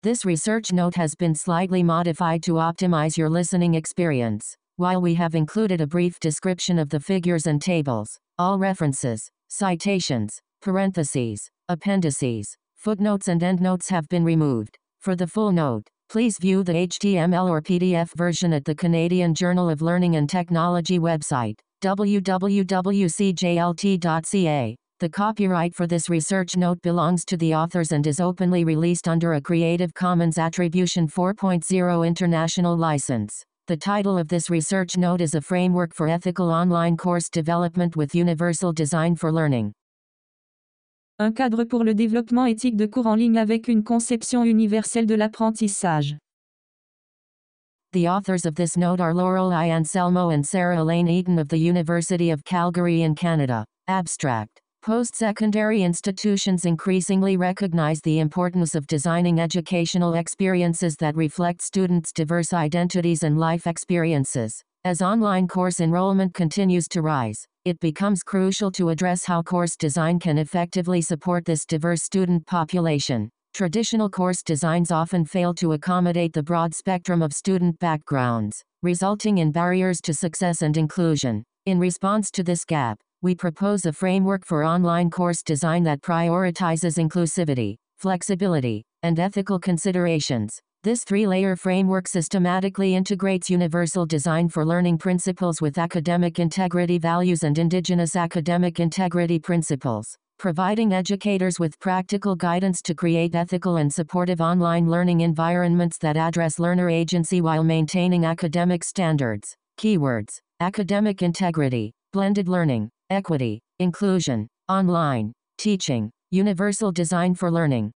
This research note has been slightly modified to optimize your listening experience. While we have included a brief description of the figures and tables, all references, citations, parentheses, appendices, footnotes and endnotes have been removed. For the full note, please view the HTML or PDF version at the Canadian Journal of Learning and Technology website, www.cjlt.ca. The copyright for this research note belongs to the authors and is openly released under a Creative Commons Attribution 4.0 International License. The title of this research note is A Framework for Ethical Online Course Development with Universal Design for Learning. Un cadre pour le développement éthique de cours en ligne avec une conception universelle de l'apprentissage. The authors of this note are Laurel I. Anselmo and Sarah Elaine Eaton of the University of Calgary in Canada. Abstract. Post-secondary institutions increasingly recognize the importance of designing educational experiences that reflect students' diverse identities and life experiences. As online course enrollment continues to rise, it becomes crucial to address how course design can effectively support this diverse student population. Traditional course designs often fail to accommodate the broad spectrum of student backgrounds, resulting in barriers to success and inclusion. In response to this gap, we propose a framework for online course design that prioritizes inclusivity, flexibility, and ethical considerations. This three-layer framework systematically integrates universal design for learning principles with academic integrity values and Indigenous academic integrity principles, providing educators with practical guidance to create ethical and supportive online learning environments that address learner agency while maintaining academic standards. Keywords: academic integrity, blended learning, equity, inclusion, online, teaching, universal design for learning.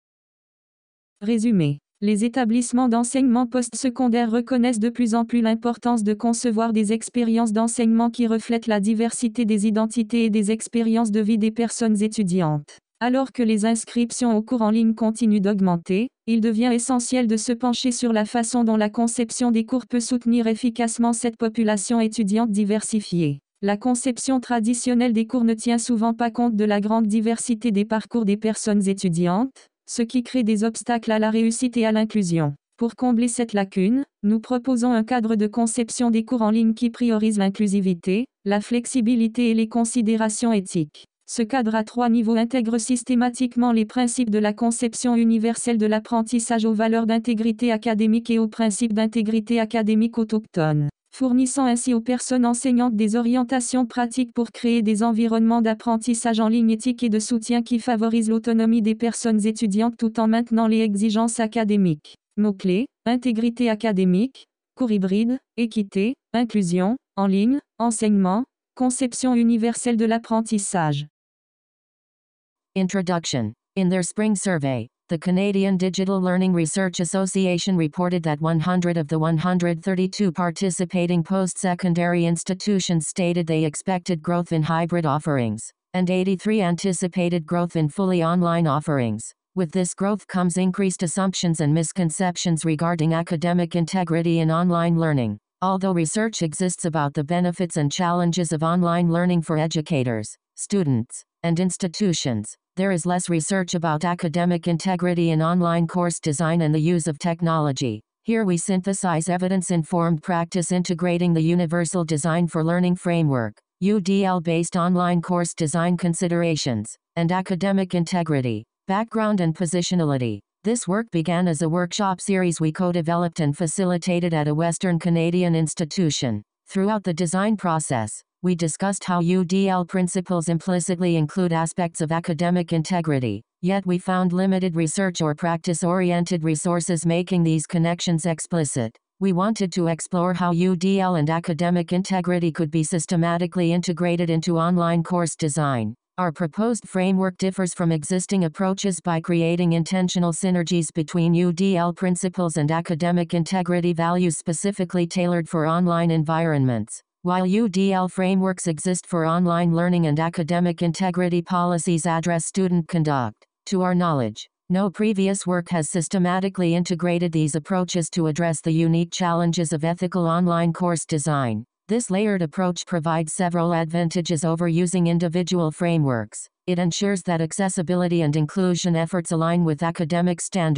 Résumé. Les établissements d'enseignement postsecondaire reconnaissent de plus en plus l'importance de concevoir des expériences d'enseignement qui reflètent la diversité des identités et des expériences de vie des personnes étudiantes. Alors que les inscriptions aux cours en ligne continuent d'augmenter, il devient essentiel de se pencher sur la façon dont la conception des cours peut soutenir efficacement cette population étudiante diversifiée. La conception traditionnelle des cours ne tient souvent pas compte de la grande diversité des parcours des personnes étudiantes, ce qui crée des obstacles à la réussite et à l'inclusion. Pour combler cette lacune, nous proposons un cadre de conception des cours en ligne qui priorise l'inclusivité, la flexibilité et les considérations éthiques. Ce cadre à 3 niveaux intègre systématiquement les principes de la conception universelle de l'apprentissage aux valeurs d'intégrité académique et aux principes d'intégrité académique autochtones, fournissant ainsi aux personnes enseignantes des orientations pratiques pour créer des environnements d'apprentissage en ligne éthiques et de soutien qui favorisent l'autonomie des personnes étudiantes tout en maintenant les exigences académiques. Mots-clés: intégrité académique, cours hybride, équité, inclusion, en ligne, enseignement, conception universelle de l'apprentissage. Introduction. In their spring survey, the Canadian Digital Learning Research Association reported that 100 of the 132 participating post-secondary institutions stated they expected growth in hybrid offerings, and 83 anticipated growth in fully online offerings. With this growth comes increased assumptions and misconceptions regarding academic integrity in online learning. Although research exists about the benefits and challenges of online learning for educators, students, and institutions, there is less research about academic integrity in online course design and the use of technology. Here we synthesize evidence-informed practice integrating the Universal Design for Learning Framework, UDL-based online course design considerations, and academic integrity, background and positionality. This work began as a workshop series we co-developed and facilitated at a Western Canadian institution. Throughout the design process, we discussed how UDL principles implicitly include aspects of academic integrity, yet we found limited research or practice-oriented resources making these connections explicit. We wanted to explore how UDL and academic integrity could be systematically integrated into online course design. Our proposed framework differs from existing approaches by creating intentional synergies between UDL principles and academic integrity values specifically tailored for online environments. While UDL frameworks exist for online learning and academic integrity policies address student conduct, to our knowledge, no previous work has systematically integrated these approaches to address the unique challenges of ethical online course design. This layered approach provides several advantages over using individual frameworks. It ensures that accessibility and inclusion efforts align with academic standards.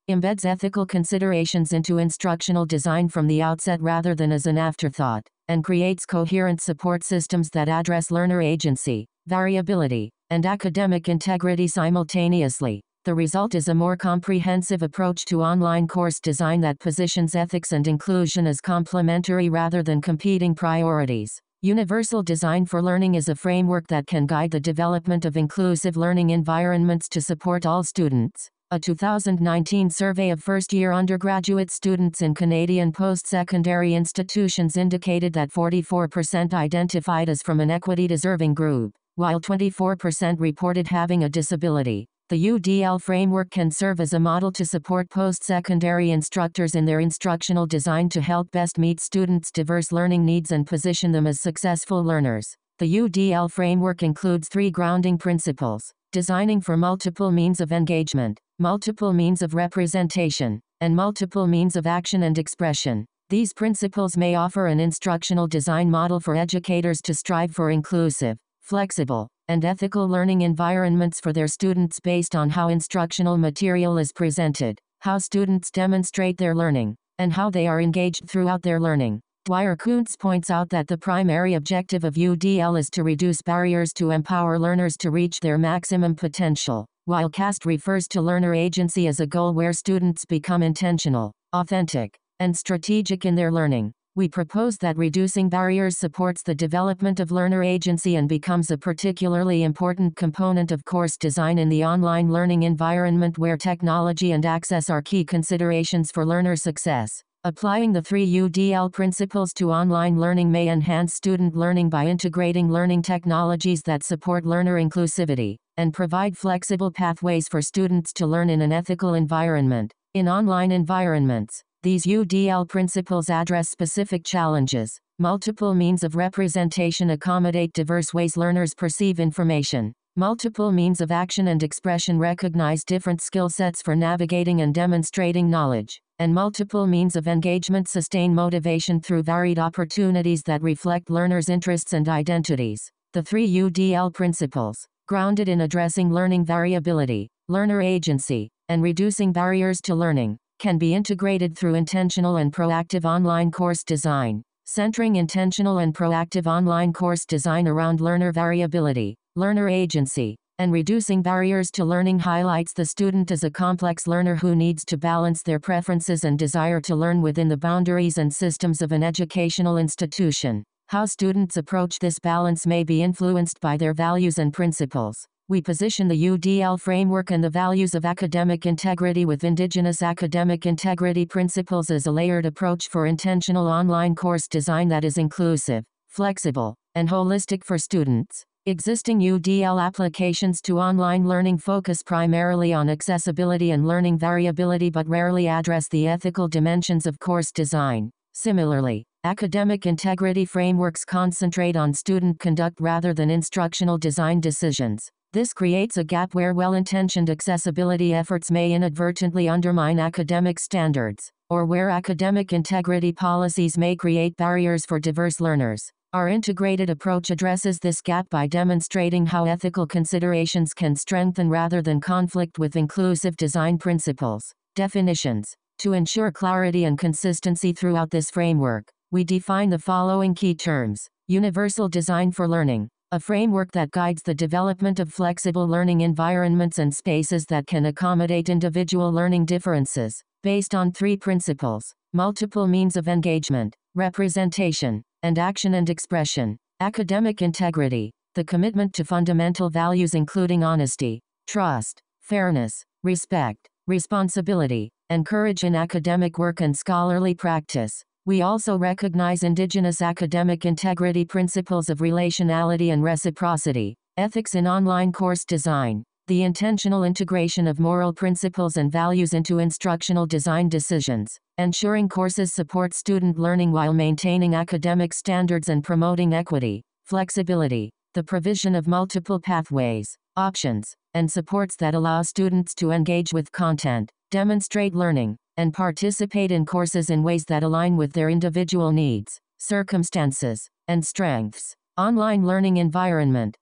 embeds ethical considerations into instructional design from the outset rather than as an afterthought, and creates coherent support systems that address learner agency, variability, and academic integrity simultaneously. The result is a more comprehensive approach to online course design that positions ethics and inclusion as complementary rather than competing priorities. Universal Design for Learning is a framework that can guide the development of inclusive learning environments to support all students. A 2019 survey of first-year undergraduate students in Canadian post-secondary institutions indicated that 44% identified as from an equity-deserving group, while 24% reported having a disability. The UDL framework can serve as a model to support post-secondary instructors in their instructional design to help best meet students' diverse learning needs and position them as successful learners. The UDL framework includes 3 grounding principles: designing for multiple means of engagement, multiple means of representation, and multiple means of action and expression. These principles may offer an instructional design model for educators to strive for inclusive, flexible, and ethical learning environments for their students based on how instructional material is presented, how students demonstrate their learning, and how they are engaged throughout their learning. Dwyer-Kuntz points out that the primary objective of UDL is to reduce barriers to empower learners to reach their maximum potential, while CAST refers to learner agency as a goal where students become intentional, authentic, and strategic in their learning. We propose that reducing barriers supports the development of learner agency and becomes a particularly important component of course design in the online learning environment where technology and access are key considerations for learner success. Applying the 3 UDL principles to online learning may enhance student learning by integrating learning technologies that support learner inclusivity, and provide flexible pathways for students to learn in an ethical environment. In online environments, these UDL principles address specific challenges. Multiple means of representation accommodate diverse ways learners perceive information. Multiple means of action and expression recognize different skill sets for navigating and demonstrating knowledge. And multiple means of engagement sustain motivation through varied opportunities that reflect learners' interests and identities. The 3 UDL principles, grounded in addressing learning variability, learner agency, and reducing barriers to learning, can be integrated through intentional and proactive online course design. Centering intentional and proactive online course design around learner variability, learner agency, and reducing barriers to learning highlights the student as a complex learner who needs to balance their preferences and desire to learn within the boundaries and systems of an educational institution. How students approach this balance may be influenced by their values and principles. We position the UDL framework and the values of academic integrity with Indigenous academic integrity principles as a layered approach for intentional online course design that is inclusive, flexible, and holistic for students. Existing UDL applications to online learning focus primarily on accessibility and learning variability but rarely address the ethical dimensions of course design. Similarly, academic integrity frameworks concentrate on student conduct rather than instructional design decisions. This creates a gap where well-intentioned accessibility efforts may inadvertently undermine academic standards, or where academic integrity policies may create barriers for diverse learners. Our integrated approach addresses this gap by demonstrating how ethical considerations can strengthen rather than conflict with inclusive design principles. Definitions. To ensure clarity and consistency throughout this framework, we define the following key terms. Universal Design for Learning. A framework that guides the development of flexible learning environments and spaces that can accommodate individual learning differences, based on 3 principles: multiple means of engagement, representation, and action and expression. Academic integrity. The commitment to fundamental values including honesty, trust, fairness, respect, responsibility, and courage in academic work and scholarly practice. We also recognize Indigenous academic integrity principles of relationality and reciprocity. Ethics in online course design. The intentional integration of moral principles and values into instructional design decisions, ensuring courses support student learning while maintaining academic standards and promoting equity. Flexibility. The provision of multiple pathways, options, and supports that allow students to engage with content, demonstrate learning, and participate in courses in ways that align with their individual needs, circumstances, and strengths. Online learning environment.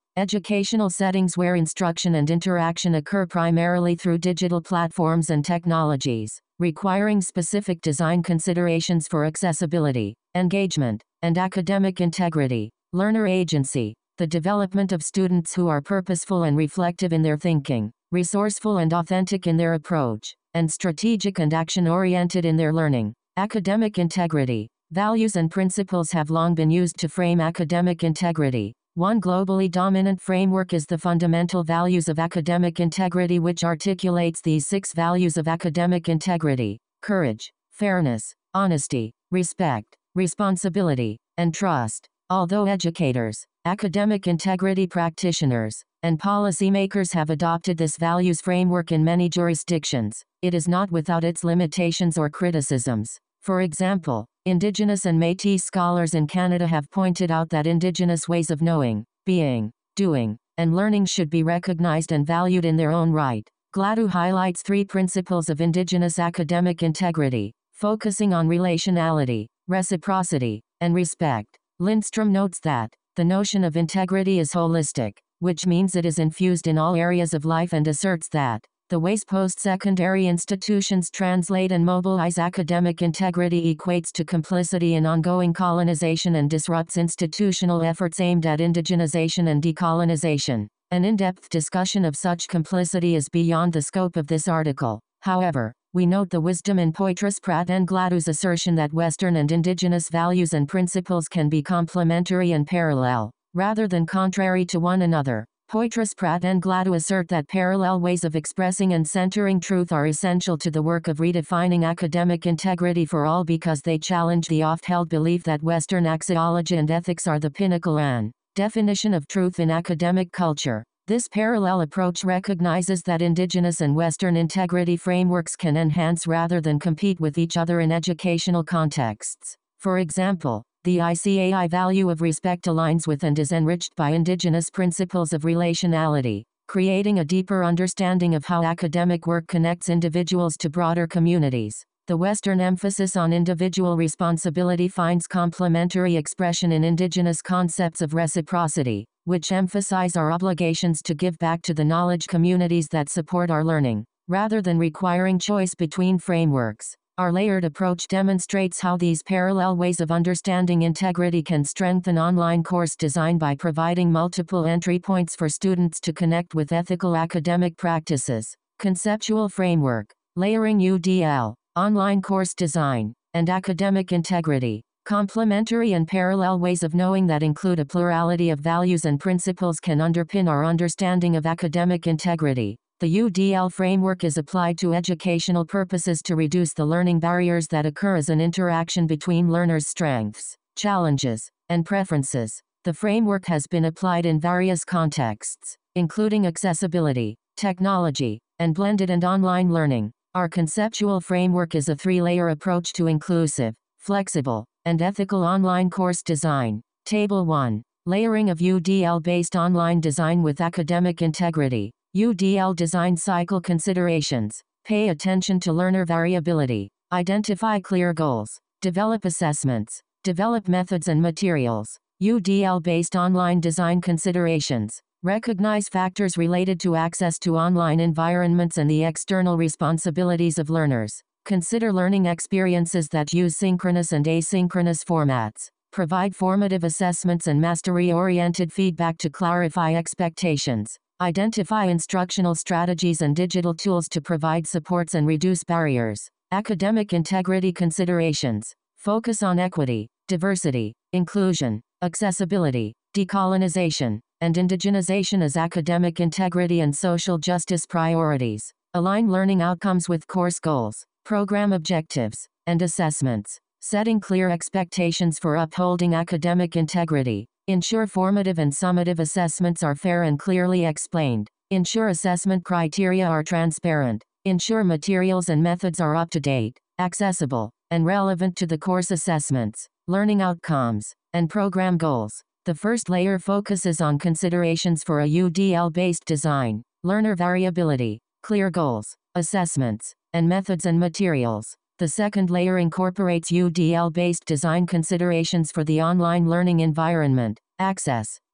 Educational settings where instruction and interaction occur primarily through digital platforms and technologies, requiring specific design considerations for accessibility, engagement, and academic integrity. Learner agency, the development of students who are purposeful and reflective in their thinking, resourceful and authentic in their approach, and strategic and action-oriented in their learning. Academic integrity, values and principles have long been used to frame academic integrity. One globally dominant framework is the Fundamental Values of Academic Integrity, which articulates these 6 values of academic integrity: courage, fairness, honesty, respect, responsibility, and trust. Although educators, academic integrity practitioners, and policymakers have adopted this values framework in many jurisdictions, it is not without its limitations or criticisms. For example, Indigenous and Métis scholars in Canada have pointed out that Indigenous ways of knowing, being, doing, and learning should be recognized and valued in their own right. Gladue highlights 3 principles of Indigenous academic integrity, focusing on relationality, reciprocity, and respect. Lindstrom notes that the notion of integrity is holistic, which means it is infused in all areas of life, and asserts that the ways post-secondary institutions translate and mobilize academic integrity equates to complicity in ongoing colonization and disrupts institutional efforts aimed at indigenization and decolonization. An in-depth discussion of such complicity is beyond the scope of this article. However, we note the wisdom in Poitras, Pratt and Gladue's assertion that Western and Indigenous values and principles can be complementary and parallel, rather than contrary to one another. Poitras, Pratt and Gladue assert that parallel ways of expressing and centering truth are essential to the work of redefining academic integrity for all, because they challenge the oft-held belief that Western axiology and ethics are the pinnacle and definition of truth in academic culture. This parallel approach recognizes that Indigenous and Western integrity frameworks can enhance rather than compete with each other in educational contexts. For example, the ICAI value of respect aligns with and is enriched by Indigenous principles of relationality, creating a deeper understanding of how academic work connects individuals to broader communities. The Western emphasis on individual responsibility finds complementary expression in Indigenous concepts of reciprocity, which emphasize our obligations to give back to the knowledge communities that support our learning, rather than requiring choice between frameworks. Our layered approach demonstrates how these parallel ways of understanding integrity can strengthen online course design by providing multiple entry points for students to connect with ethical academic practices. Conceptual framework, layering UDL, online course design, and academic integrity. Complementary and parallel ways of knowing that include a plurality of values and principles can underpin our understanding of academic integrity. The UDL framework is applied to educational purposes to reduce the learning barriers that occur as an interaction between learners' strengths, challenges, and preferences. The framework has been applied in various contexts, including accessibility, technology, and blended and online learning. Our conceptual framework is a 3-layer approach to inclusive, flexible, and ethical online course design. Table 1. Layering of UDL-based online design with academic integrity. UDL design cycle considerations. Pay attention to learner variability. Identify clear goals. Develop assessments. Develop methods and materials. UDL-based online design considerations. Recognize factors related to access to online environments and the external responsibilities of learners. Consider learning experiences that use synchronous and asynchronous formats. Provide formative assessments and mastery-oriented feedback to clarify expectations. Identify instructional strategies and digital tools to provide supports and reduce barriers. Academic integrity considerations. Focus on equity, diversity, inclusion, accessibility, decolonization, and indigenization as academic integrity and social justice priorities. Align learning outcomes with course goals, program objectives, and assessments. Setting clear expectations for upholding academic integrity. Ensure formative and summative assessments are fair and clearly explained. Ensure assessment criteria are transparent. Ensure materials and methods are up to date, accessible, and relevant to the course assessments, learning outcomes, and program goals. The first layer focuses on considerations for a UDL-based design: learner variability, clear goals, assessments, and methods and materials. The second layer incorporates UDL-based design considerations for the online learning environment: access,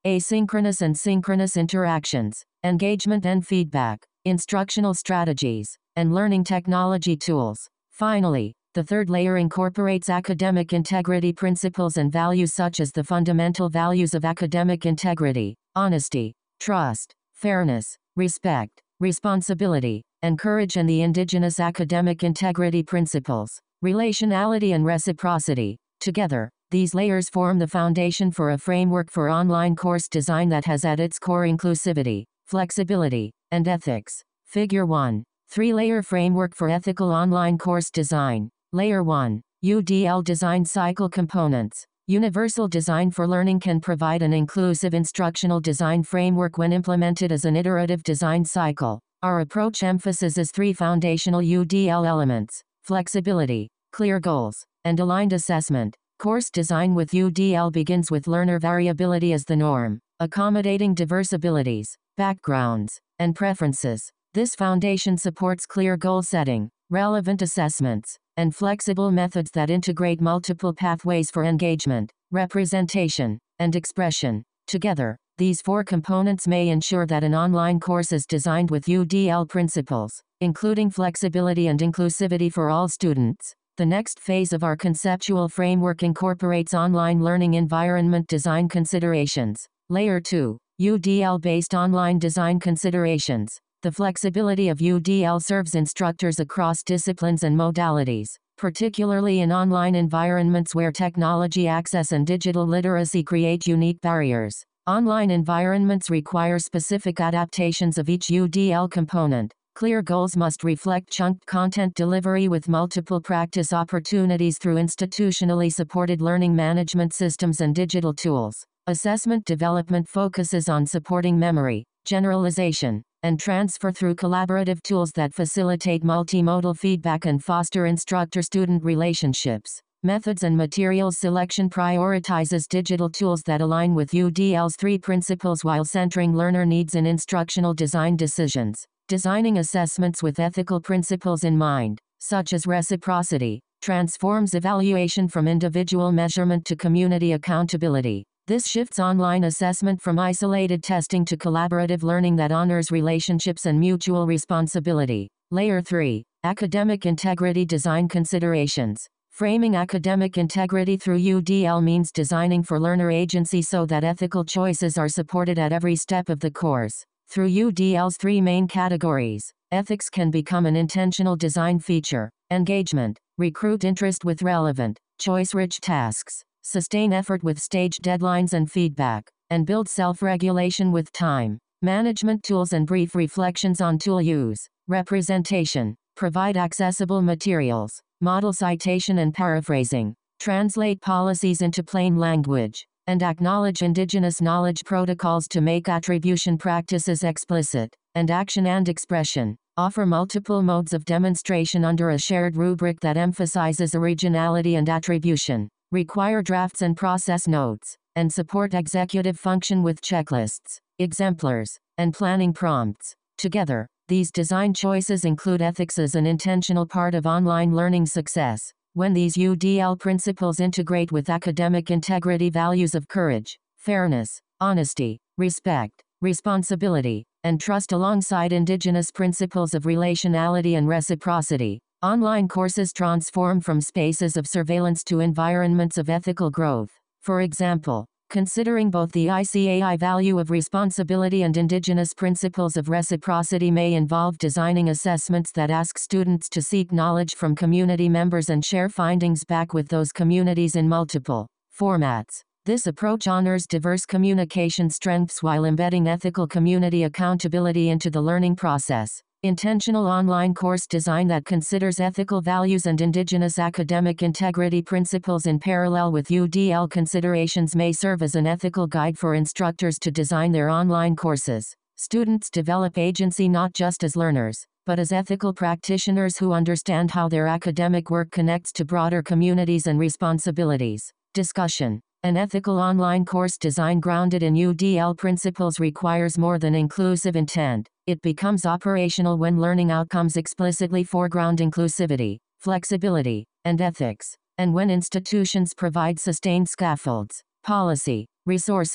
asynchronous and synchronous interactions, engagement and feedback, instructional strategies, and learning technology tools. Finally, the third layer incorporates academic integrity principles and values such as the fundamental values of academic integrity, honesty, trust, fairness, respect, responsibility, and courage, and the indigenous academic integrity principles, relationality and reciprocity. Together, these layers form the foundation for a framework for online course design that has at its core inclusivity, flexibility, and ethics. Figure 1. Three-layer framework for ethical online course design. Layer 1. UDL design cycle components. Universal Design for Learning can provide an inclusive instructional design framework when implemented as an iterative design cycle. Our approach emphasizes three foundational UDL elements: flexibility, clear goals, and aligned assessment. Course design with UDL begins with learner variability as the norm, accommodating diverse abilities, backgrounds, and preferences. This foundation supports clear goal setting, relevant assessments, and flexible methods that integrate multiple pathways for engagement, representation, and expression. Together, these four components may ensure that an online course is designed with UDL principles, including flexibility and inclusivity for all students. The next phase of our conceptual framework incorporates online learning environment design considerations. Layer 2. UDL-based online design considerations. The flexibility of UDL serves instructors across disciplines and modalities, particularly in online environments where technology access and digital literacy create unique barriers. Online environments require specific adaptations of each UDL component. Clear goals must reflect chunked content delivery with multiple practice opportunities through institutionally supported learning management systems and digital tools. Assessment development focuses on supporting memory, generalization, and transfer through collaborative tools that facilitate multimodal feedback and foster instructor-student relationships. Methods and materials selection prioritizes digital tools that align with UDL's three principles while centering learner needs in instructional design decisions. Designing assessments with ethical principles in mind, such as reciprocity, transforms evaluation from individual measurement to community accountability. This shifts online assessment from isolated testing to collaborative learning that honors relationships and mutual responsibility. Layer 3. Academic integrity design considerations. Framing academic integrity through UDL means designing for learner agency so that ethical choices are supported at every step of the course. Through UDL's three main categories, ethics can become an intentional design feature. Engagement. Recruit interest with relevant, choice-rich tasks. Sustain effort with staged deadlines and feedback, and build self-regulation with time management tools and brief reflections on tool use. Representation. Provide accessible materials, model citation and paraphrasing, translate policies into plain language, and acknowledge indigenous knowledge protocols to make attribution practices explicit, and action and expression. Offer multiple modes of demonstration under a shared rubric that emphasizes originality and attribution. Require drafts and process notes, and support executive function with checklists, exemplars, and planning prompts. Together, these design choices include ethics as an intentional part of online learning success. When these UDL principles integrate with academic integrity values of courage, fairness, honesty, respect, responsibility, and trust alongside indigenous principles of relationality and reciprocity, online courses transform from spaces of surveillance to environments of ethical growth. For example, considering both the ICAI value of responsibility and indigenous principles of reciprocity may involve designing assessments that ask students to seek knowledge from community members and share findings back with those communities in multiple formats. This approach honors diverse communication strengths while embedding ethical community accountability into the learning process. Intentional online course design that considers ethical values and indigenous academic integrity principles in parallel with UDL considerations may serve as an ethical guide for instructors to design their online courses. Students develop agency not just as learners, but as ethical practitioners who understand how their academic work connects to broader communities and responsibilities. Discussion. An ethical online course design grounded in UDL principles requires more than inclusive intent. It becomes operational when learning outcomes explicitly foreground inclusivity, flexibility, and ethics, and when institutions provide sustained scaffolds, policy, resources,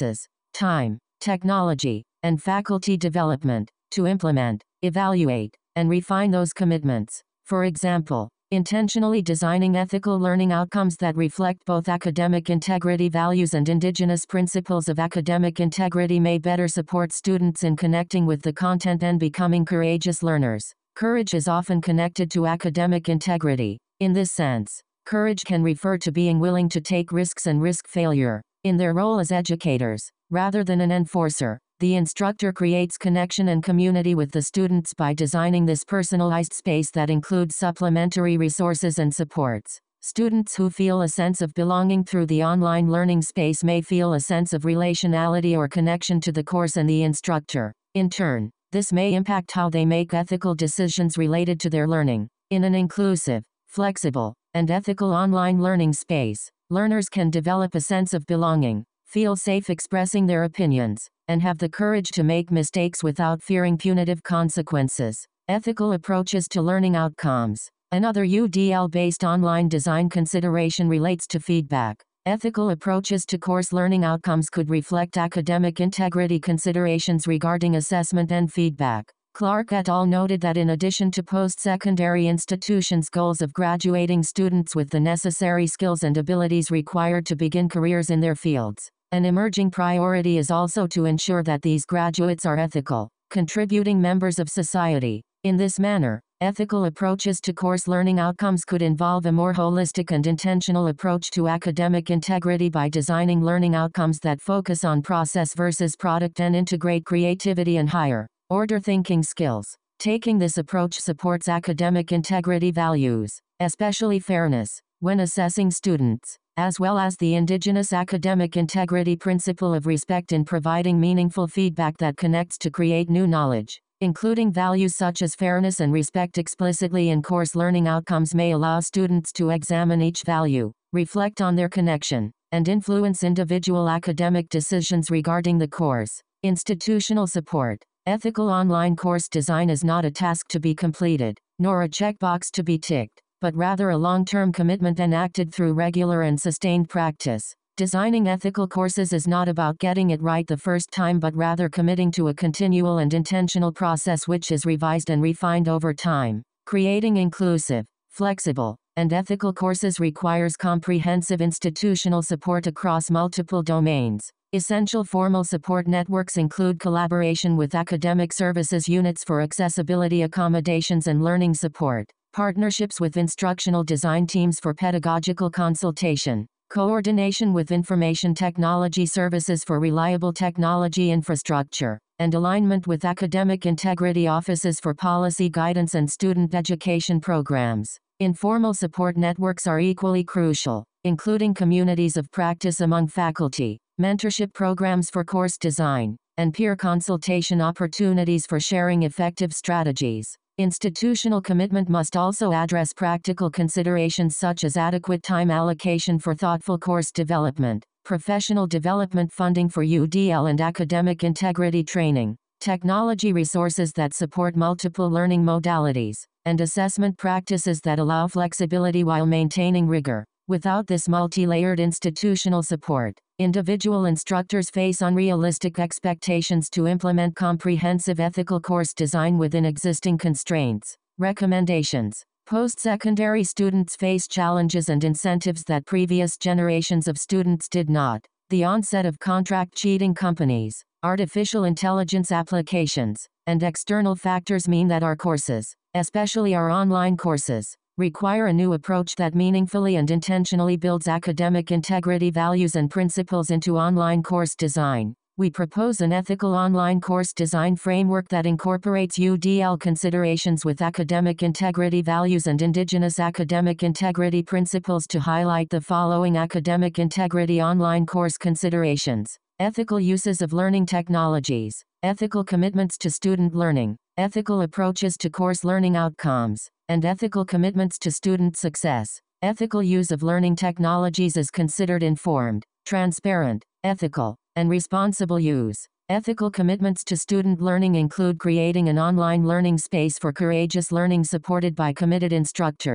time, technology, and faculty development to implement, evaluate, and refine those commitments. For example, intentionally designing ethical learning outcomes that reflect both academic integrity values and indigenous principles of academic integrity may better support students in connecting with the content and becoming courageous learners. Courage is often connected to academic integrity. In this sense, courage can refer to being willing to take risks and risk failure. In their role as educators, rather than an enforcer, the instructor creates connection and community with the students by designing this personalized space that includes supplementary resources and supports. Students who feel a sense of belonging through the online learning space may feel a sense of relationality or connection to the course and the instructor. In turn, this may impact how they make ethical decisions related to their learning. In an inclusive, flexible, and ethical online learning space, learners can develop a sense of belonging, feel safe expressing their opinions, and have the courage to make mistakes without fearing punitive consequences. Ethical approaches to learning outcomes. Another UDL-based online design consideration relates to feedback. Ethical approaches to course learning outcomes could reflect academic integrity considerations regarding assessment and feedback. Clark et al. Noted that in addition to post-secondary institutions' goals of graduating students with the necessary skills and abilities required to begin careers in their fields, an emerging priority is also to ensure that these graduates are ethical, contributing members of society. In this manner, ethical approaches to course learning outcomes could involve a more holistic and intentional approach to academic integrity by designing learning outcomes that focus on process versus product and integrate creativity and higher order thinking skills. Taking this approach supports academic integrity values, especially fairness, when assessing students, as well as the indigenous academic integrity principle of respect in providing meaningful feedback that connects to create new knowledge. Including values such as fairness and respect explicitly in course learning outcomes may allow students to examine each value, reflect on their connection, and influence individual academic decisions regarding the course. Institutional support. Ethical online course design is not a task to be completed, nor a checkbox to be ticked, but rather a long-term commitment enacted through regular and sustained practice. Designing ethical courses is not about getting it right the first time but rather committing to a continual and intentional process which is revised and refined over time. Creating inclusive, flexible, and ethical courses requires comprehensive institutional support across multiple domains. Essential formal support networks include collaboration with academic services units for accessibility accommodations and learning support, partnerships with instructional design teams for pedagogical consultation, coordination with information technology services for reliable technology infrastructure, and alignment with academic integrity offices for policy guidance and student education programs. Informal support networks are equally crucial, including communities of practice among faculty, mentorship programs for course design, and peer consultation opportunities for sharing effective strategies. Institutional commitment must also address practical considerations such as adequate time allocation for thoughtful course development, professional development funding for UDL and academic integrity training, technology resources that support multiple learning modalities, and assessment practices that allow flexibility while maintaining rigor. Without this multi-layered institutional support, individual instructors face unrealistic expectations to implement comprehensive ethical course design within existing constraints. Recommendations. Post-secondary students face challenges and incentives that previous generations of students did not. The onset of contract cheating companies, artificial intelligence applications, and external factors mean that our courses, especially our online courses, require a new approach that meaningfully and intentionally builds academic integrity values and principles into online course design. We propose an ethical online course design framework that incorporates UDL considerations with academic integrity values and indigenous academic integrity principles to highlight the following academic integrity online course considerations: ethical uses of learning technologies, ethical commitments to student learning, ethical approaches to course learning outcomes, and ethical commitments to student success. Ethical use of learning technologies is considered informed, transparent, ethical, and responsible use. Ethical commitments to student learning include creating an online learning space for courageous learning supported by committed instructors.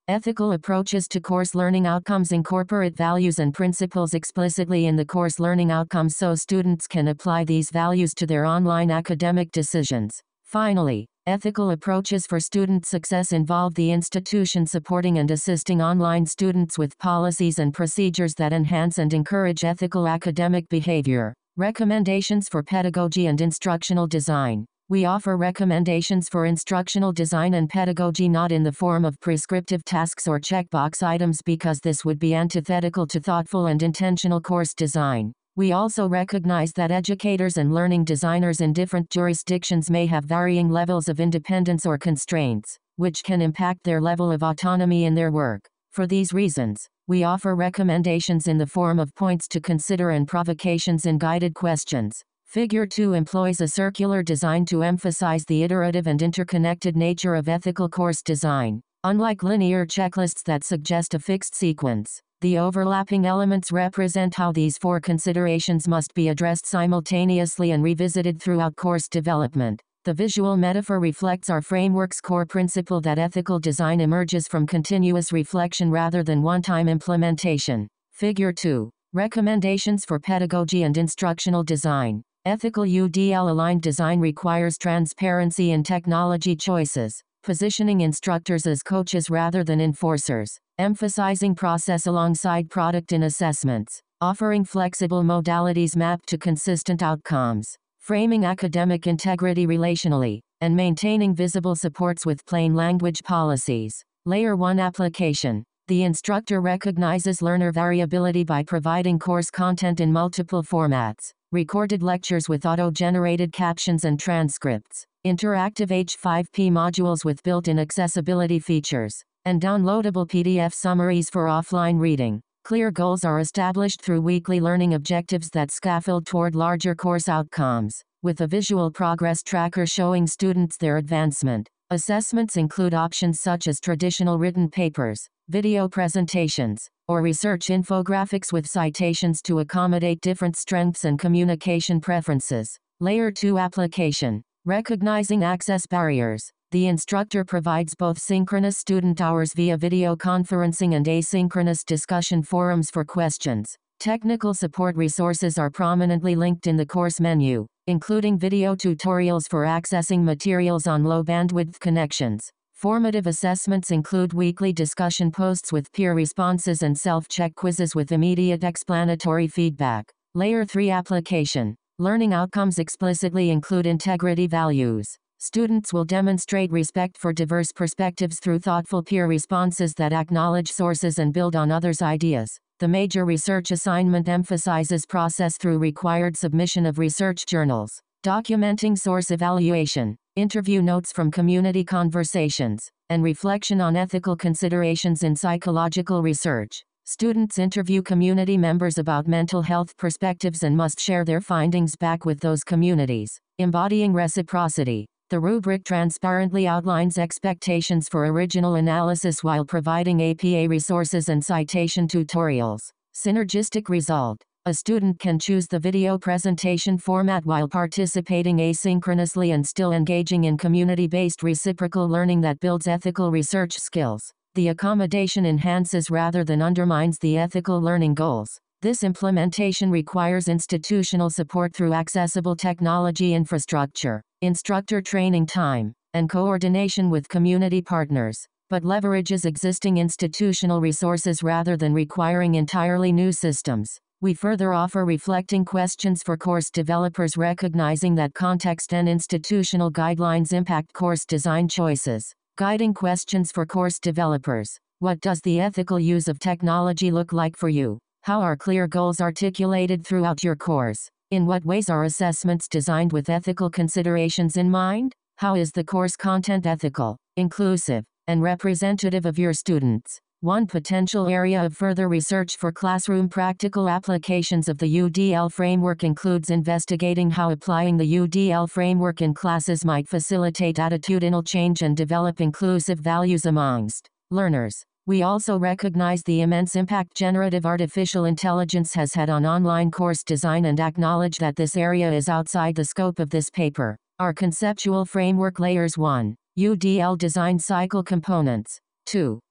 Ethical approaches to course learning outcomes incorporate values and principles explicitly in the course learning outcomes so students can apply these values to their online academic decisions. Finally, ethical approaches for student success involve the institution supporting and assisting online students with policies and procedures that enhance and encourage ethical academic behavior. Recommendations for pedagogy and instructional design. We offer recommendations for instructional design and pedagogy not in the form of prescriptive tasks or checkbox items because this would be antithetical to thoughtful and intentional course design. We also recognize that educators and learning designers in different jurisdictions may have varying levels of independence or constraints, which can impact their level of autonomy in their work. For these reasons, we offer recommendations in the form of points to consider and provocations in guided questions. Figure 2 employs a circular design to emphasize the iterative and interconnected nature of ethical course design. Unlike linear checklists that suggest a fixed sequence, the overlapping elements represent how these four considerations must be addressed simultaneously and revisited throughout course development. The visual metaphor reflects our framework's core principle that ethical design emerges from continuous reflection rather than one-time implementation. Figure 2. Recommendations for pedagogy and instructional design. Ethical UDL-aligned design requires transparency in technology choices, positioning instructors as coaches rather than enforcers, emphasizing process alongside product in assessments, offering flexible modalities mapped to consistent outcomes, framing academic integrity relationally, and maintaining visible supports with plain language policies. Layer 1 application. The instructor recognizes learner variability by providing course content in multiple formats. Recorded lectures with auto-generated captions and transcripts, interactive H5P modules with built-in accessibility features, and downloadable PDF summaries for offline reading. Clear goals are established through weekly learning objectives that scaffold toward larger course outcomes, with a visual progress tracker showing students their advancement. Assessments include options such as traditional written papers, video presentations, or research infographics with citations to accommodate different strengths and communication preferences. Layer 2 application. Recognizing access barriers. The instructor provides both synchronous student hours via video conferencing and asynchronous discussion forums for questions. Technical support resources are prominently linked in the course menu, including video tutorials for accessing materials on low bandwidth connections. Formative assessments include weekly discussion posts with peer responses and self-check quizzes with immediate explanatory feedback. Layer 3 application. Learning outcomes explicitly include integrity values. Students will demonstrate respect for diverse perspectives through thoughtful peer responses that acknowledge sources and build on others' ideas. The major research assignment emphasizes process through required submission of research journals, documenting source evaluation, interview notes from community conversations, and reflection on ethical considerations in psychological research. Students interview community members about mental health perspectives and must share their findings back with those communities. Embodying reciprocity. The rubric transparently outlines expectations for original analysis while providing APA resources and citation tutorials. Synergistic result. A student can choose the video presentation format while participating asynchronously and still engaging in community-based reciprocal learning that builds ethical research skills. The accommodation enhances rather than undermines the ethical learning goals. This implementation requires institutional support through accessible technology infrastructure, instructor training time, and coordination with community partners, but leverages existing institutional resources rather than requiring entirely new systems. We further offer reflecting questions for course developers, recognizing that context and institutional guidelines impact course design choices. Guiding questions for course developers. What does the ethical use of technology look like for you? How are clear goals articulated throughout your course? In what ways are assessments designed with ethical considerations in mind? How is the course content ethical, inclusive, and representative of your students? One potential area of further research for classroom practical applications of the UDL framework includes investigating how applying the UDL framework in classes might facilitate attitudinal change and develop inclusive values amongst learners. We also recognize the immense impact generative artificial intelligence has had on online course design and acknowledge that this area is outside the scope of this paper. Our conceptual framework layers: 1. UDL design cycle components. 2.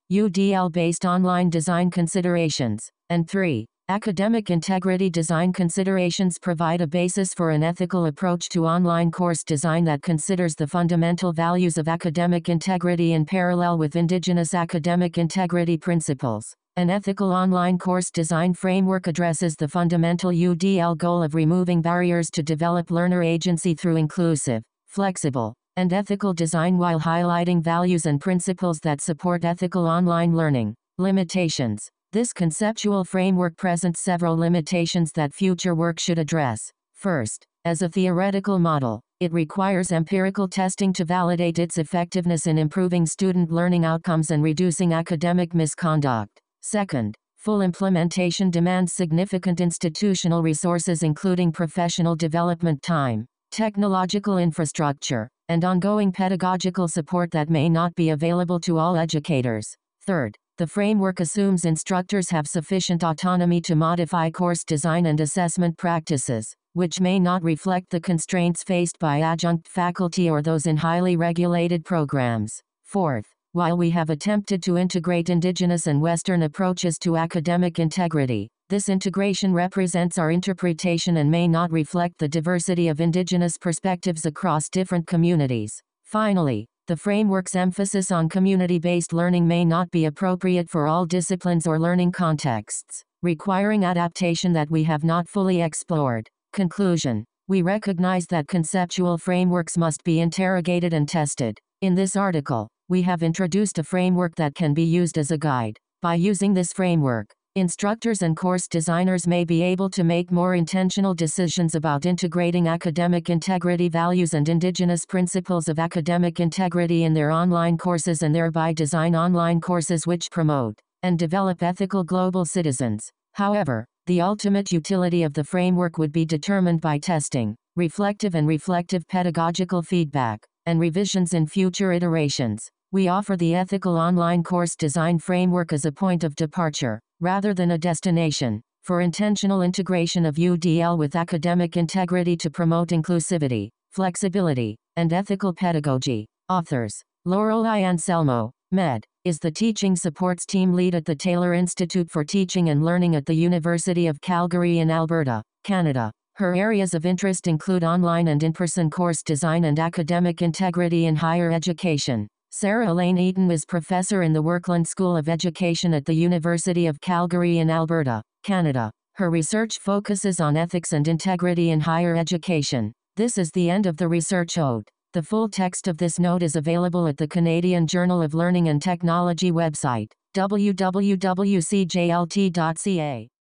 UDL-based online design considerations. And 3. Academic integrity design considerations provide a basis for an ethical approach to online course design that considers the fundamental values of academic integrity in parallel with indigenous academic integrity principles. An ethical online course design framework addresses the fundamental UDL goal of removing barriers to develop learner agency through inclusive, flexible, and ethical design while highlighting values and principles that support ethical online learning. Limitations. This conceptual framework presents several limitations that future work should address. First, as a theoretical model, it requires empirical testing to validate its effectiveness in improving student learning outcomes and reducing academic misconduct. Second, full implementation demands significant institutional resources including professional development time, technological infrastructure, and ongoing pedagogical support that may not be available to all educators. Third, the framework assumes instructors have sufficient autonomy to modify course design and assessment practices, which may not reflect the constraints faced by adjunct faculty or those in highly regulated programs. Fourth, while we have attempted to integrate indigenous and Western approaches to academic integrity, this integration represents our interpretation and may not reflect the diversity of indigenous perspectives across different communities. Finally, the framework's emphasis on community-based learning may not be appropriate for all disciplines or learning contexts, requiring adaptation that we have not fully explored. Conclusion. We recognize that conceptual frameworks must be interrogated and tested. In this article, we have introduced a framework that can be used as a guide. By using this framework, instructors and course designers may be able to make more intentional decisions about integrating academic integrity values and indigenous principles of academic integrity in their online courses and thereby design online courses which promote and develop ethical global citizens. However, the ultimate utility of the framework would be determined by testing, reflective pedagogical feedback, and revisions in future iterations. We offer the ethical online course design framework as a point of departure, rather than a destination, for intentional integration of UDL with academic integrity to promote inclusivity, flexibility, and ethical pedagogy. Authors. Laurel I. Anselmo, Med. Is the Teaching Supports Team Lead at the Taylor Institute for Teaching and Learning at the University of Calgary in Alberta, Canada. Her areas of interest include online and in-person course design and academic integrity in higher education. Sarah Elaine Eaton is professor in the Workland School of Education at the University of Calgary in Alberta, Canada. Her research focuses on ethics and integrity in higher education. This is the end of the research ode. The full text of this note is available at the Canadian Journal of Learning and Technology website, www.cjlt.ca.